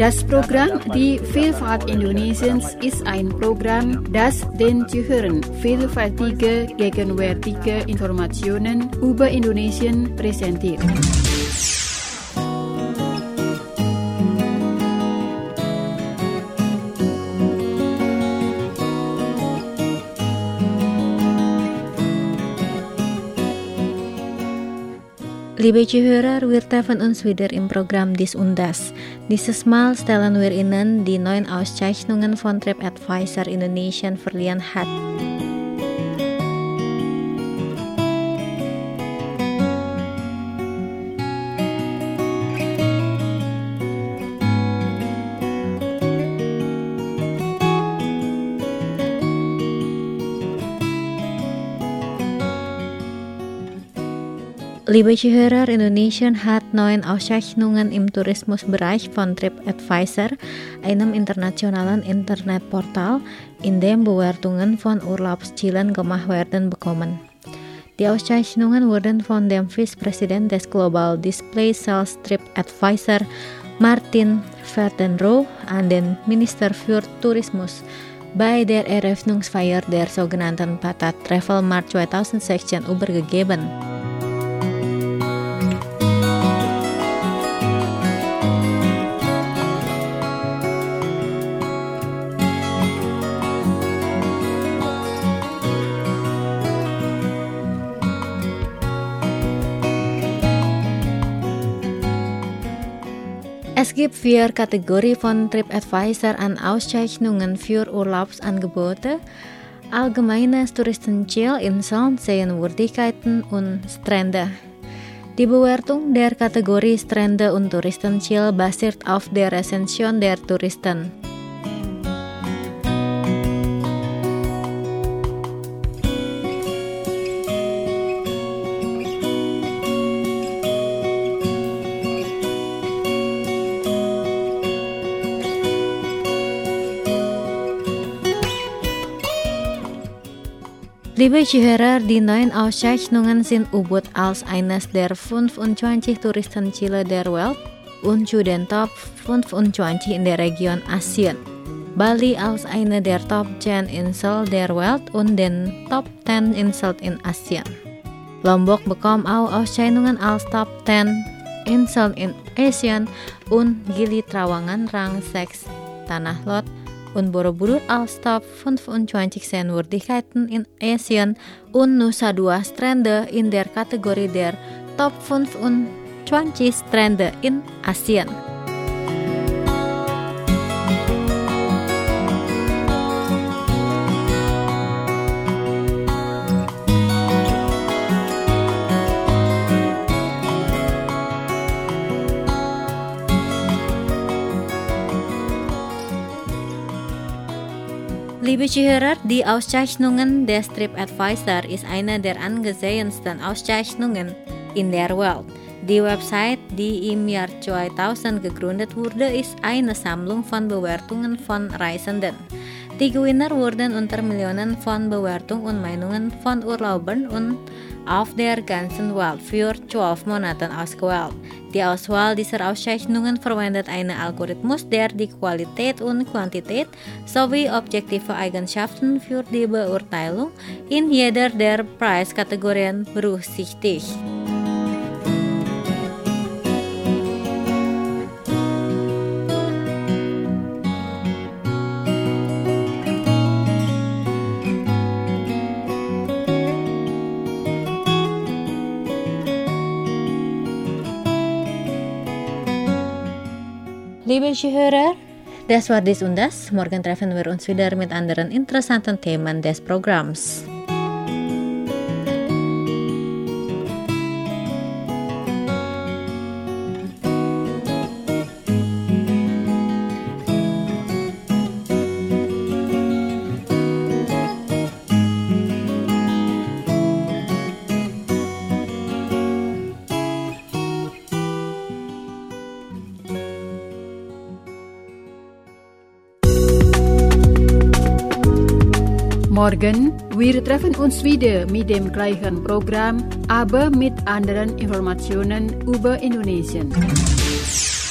Das Programm Die Vielfalt Indonesiens ist ein Programm, das den Zuhörern vielfältige, gegenwärtige Informationen über Indonesien präsentiert. Liebe Zuhörer, wir treffen uns wieder im Programm Dies und Das. Dieses Mal stellen wir Ihnen die neuen Auszeichnungen von TripAdvisor Indonesia verliehen hat. Liebe Zuhörer, Indonesien hat 9 Auszeichnungen im Tourismusbereich von TripAdvisor, einem internationalen Internetportal, in dem Bewertungen von Urlaubszielen gemacht werden bekommen. Die Auszeichnungen wurden von dem Vizepräsident des Global Display Sales TripAdvisor, Martin Vertenro, an den Minister für Tourismus bei der Eröffnungsfeier der sogenannten Patat Travel Mart 2016 übergegeben. Es gibt 4 Kategorien von TripAdvisor an Auszeichnungen für Urlaubsangebote, allgemeines Touristenziel, Inseln, Sehenswürdigkeiten und Strände. Die Bewertung der Kategorie Strände und Touristenziel basiert auf der Rezension der Touristen. Liebe Zuhörer, die 9 Auszeichnungen sind Ubud als eines der 25 Touristenziele der Welt und zu den Top 25 in der Region Asien. Bali als eine der Top 10 Inseln der Welt und den Top 10 Inseln in Asien. Lombok bekommt auch Auszeichnungen als Top 10 Inseln in Asien und Gili Trawangan Rang 6 Tanah Lot und Borobudur als Top 25 Sehenswürdigkeiten in Asien und Nusa Dua Strände in der Kategorie der Top 25 Strände in Asien. Liebe Zuhörer, die Auszeichnungen des TripAdvisor ist eine der angesehensten Auszeichnungen in der Welt. Die Website, die im Jahr 2000 gegründet wurde, ist eine Sammlung von Bewertungen von Reisenden. Die Gewinner wurden unter Millionen von Bewertungen und Meinungen von Urlaubern und auf der ganzen Welt für 12 Monate ausgewählt. Die Auswahl dieser Auszeichnungen verwendet einen Algorithmus, der die Qualität und Quantität sowie objektive Eigenschaften für die Beurteilung in jeder der Preiskategorien berücksichtigt. Liebe Zuhörer, das war Dies und Das. Morgen treffen wir uns wieder mit anderen interessanten Themen des Programms. Morgen, wir treffen uns wieder mit dem gleichen Programm, aber mit anderen Informationen über Indonesien.